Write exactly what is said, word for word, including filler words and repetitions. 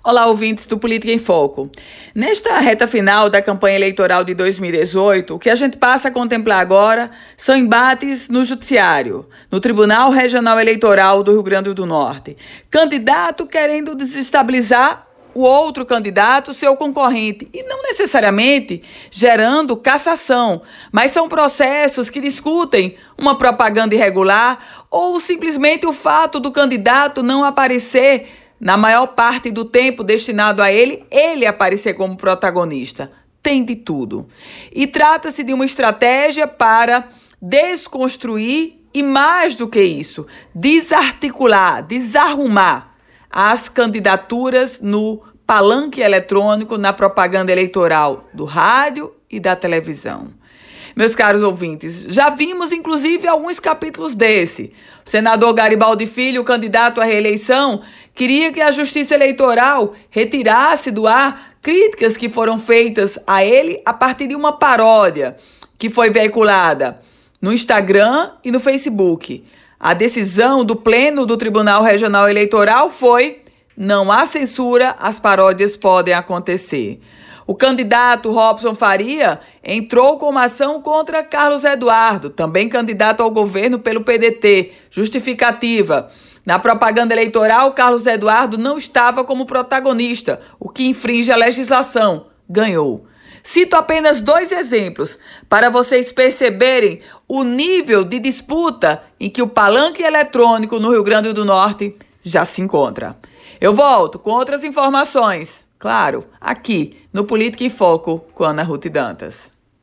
Olá, ouvintes do Política em Foco. Nesta reta final da campanha eleitoral de dois mil e dezoito, o que a gente passa a contemplar agora são embates no Judiciário, no Tribunal Regional Eleitoral do Rio Grande do Norte. Candidato querendo desestabilizar o outro candidato, seu concorrente, e não necessariamente gerando cassação, mas são processos que discutem uma propaganda irregular ou simplesmente o fato do candidato não aparecer na maior parte do tempo destinado a ele, ele aparecer como protagonista. Tem de tudo. E trata-se de uma estratégia para desconstruir e, mais do que isso, desarticular, desarrumar as candidaturas no palanque eletrônico, na propaganda eleitoral do rádio e da televisão. Meus caros ouvintes, já vimos inclusive alguns capítulos desse. O senador Garibaldi Filho, candidato à reeleição, queria que a Justiça Eleitoral retirasse do ar críticas que foram feitas a ele a partir de uma paródia que foi veiculada no Instagram e no Facebook. A decisão do Pleno do Tribunal Regional Eleitoral foi: não há censura, as paródias podem acontecer. O candidato Robson Faria entrou com uma ação contra Carlos Eduardo, também candidato ao governo pelo P D T. Justificativa: na propaganda eleitoral, Carlos Eduardo não estava como protagonista, o que infringe a legislação. Ganhou. Cito apenas dois exemplos para vocês perceberem o nível de disputa em que o palanque eletrônico no Rio Grande do Norte já se encontra. Eu volto com outras informações, claro, aqui no Política em Foco com Ana Ruth Dantas.